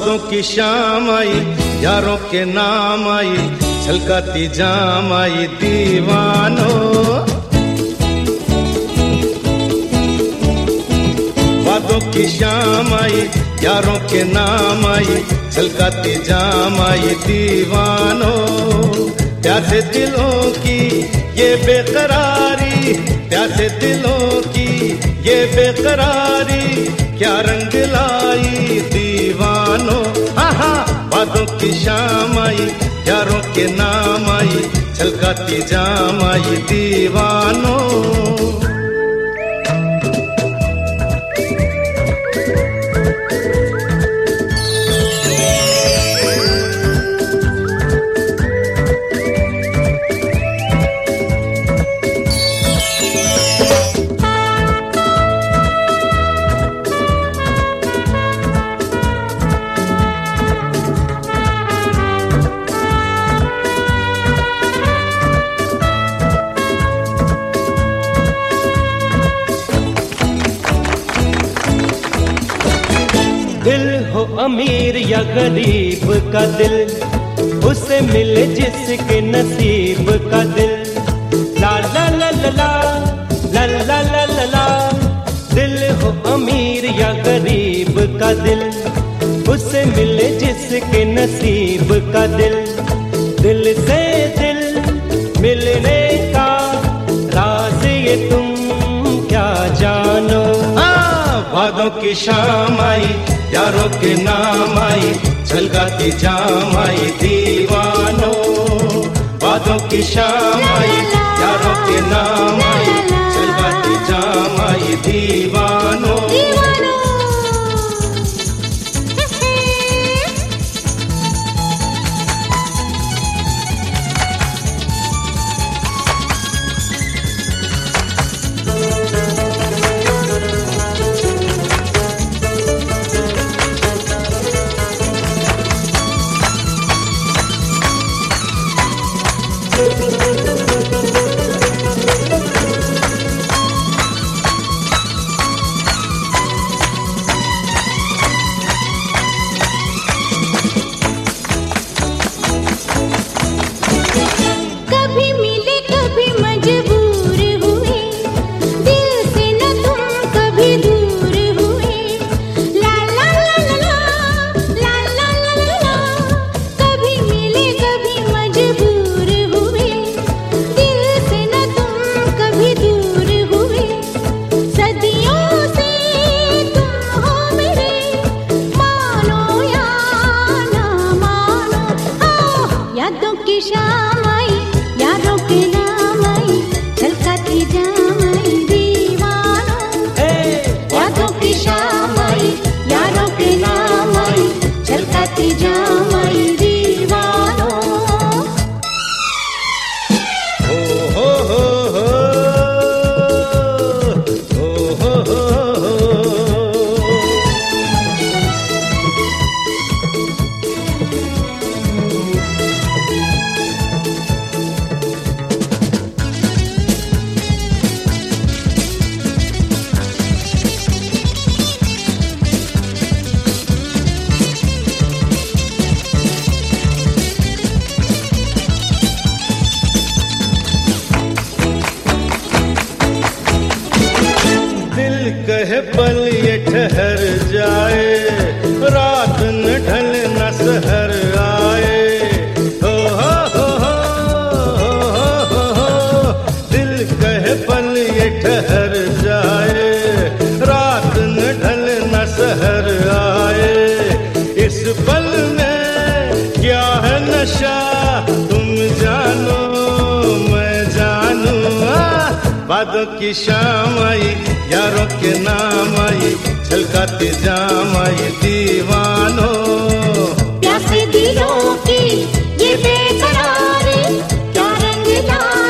वादों की शाम आई, यारों के नाम आई, छलकाती जाम आई दीवानो। वादों की शाम आई, यारों के नाम आई, छलकाती जाम आई दीवानो। प्यासे दिलों की ये बेकरारी, प्यासे दिलों की ये बेकरारी, क्या रंग लाई दीवानो। आहा, वादों की शाम आई, यारों के नाम आई, छलकाती जाम आई दीवानो। दिल हो अमीर या गरीब का दिल, उसे मिले जिसके नसीब का दिल। ला ला ला ला ला ला ला ला ला ला। दिल हो अमीर या गरीब का दिल, उसे मिले जिसके नसीब का दिल। दिल से दिल मिलने का राज ये तुम क्या जानो। वादों की शाम आई, यारों के नाम आई, छलकाती जाम आई दीवानो। वादों की शाम आई, यारों के नाम आई, छलकाती जाम आई दीवानो। कहे पल ये ठहर जाए, रात न ढल न सहर आए। हो हो हो हो हो, दिल कहे पल ये ठहर जाए, रात न ढल न सहर आए। इस पल में क्या है नशा तुम जानो मैं जानू। वादों की शाम आई, यारों के नाम आई, छलकाती जाम आई दीवानो। प्यासे दिलों की ये बेकरारी, क्या रंग लाई